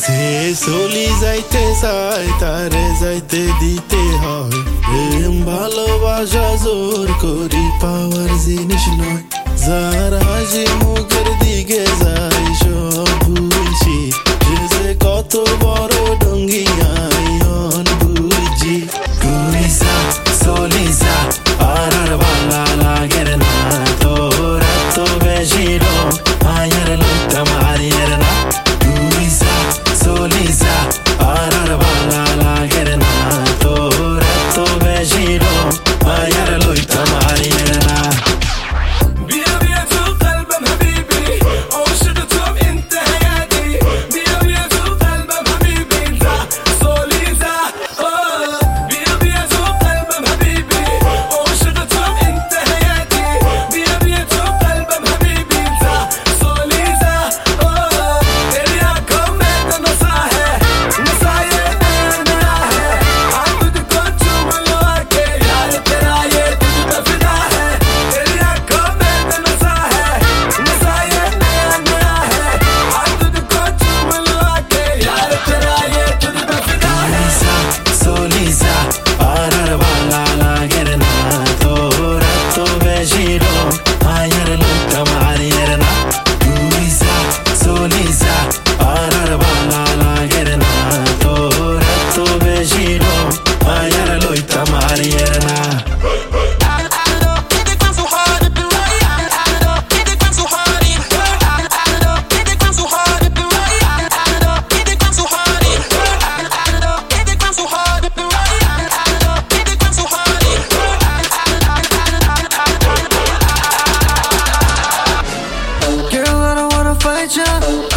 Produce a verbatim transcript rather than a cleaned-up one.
যে চলি যাইতে চায় তারে যাইতে দিতে হয় প্রেম ভালোবাসা জোর করি পাওয়ার জিনিস নয় যার হাসি মুখের দিকে যাই সব বুঝি যে কত বড় ডঙ্গিয়ায়ন বুঝি তুই যা চলি যা আর ভালো লাগে না তোর এত বেশি রং মায়ের লোকটা মারিয়ে না তুই যা চলি যা আর ভালো লাগে না তোর এত বেশি রং মায়ের লোকটা মারিয়ে না Fight ya.